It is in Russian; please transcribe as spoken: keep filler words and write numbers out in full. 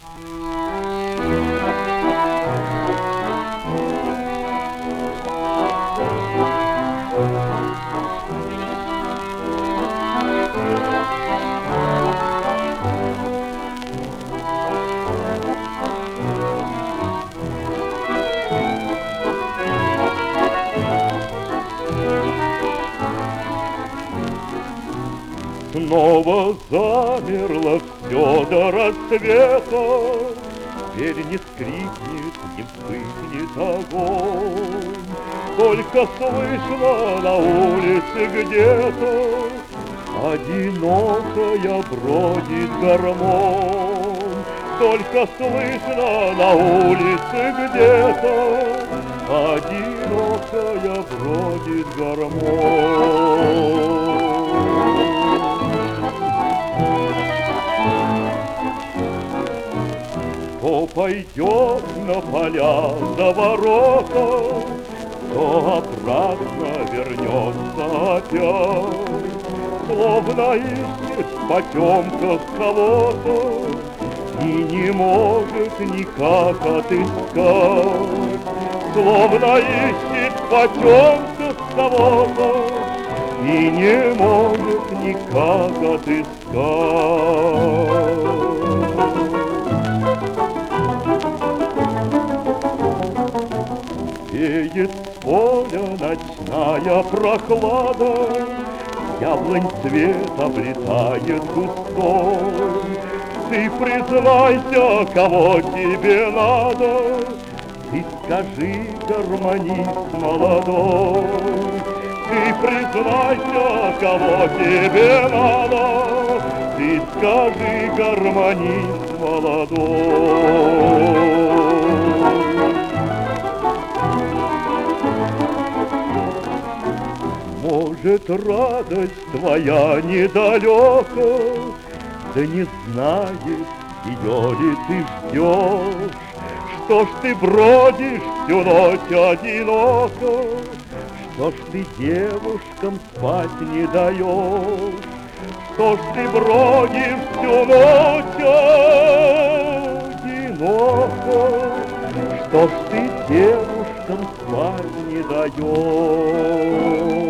Снова замерло все до рассвета, теперь не скрипнет, не вспыхнет огонь. Только слышно на улице где-то одинокая бродит гармонь. Только слышно на улице где-то одинокая бродит гармонь. То пойдет на поля за ворота, то обратно вернется опять, словно ищет в потемках кого-то и не может никак отыскать, словно ищет в потемках кого-то и не может никак отыскать. Веет с поля ночная прохлада, яблонь цвет облетает густой. Ты признайся, кого тебе надо, ты скажи, гармонист молодой. Ты признайся, кого тебе надо, ты скажи, гармонист молодой. Может, радость твоя недалека, да не знаешь, ее ли ты ждешь. Что ж ты бродишь всю ночь одиноко, что ж ты девушкам спать не даешь, что ж ты бродишь всю ночь одиноко, что ж ты девушкам спать не даешь.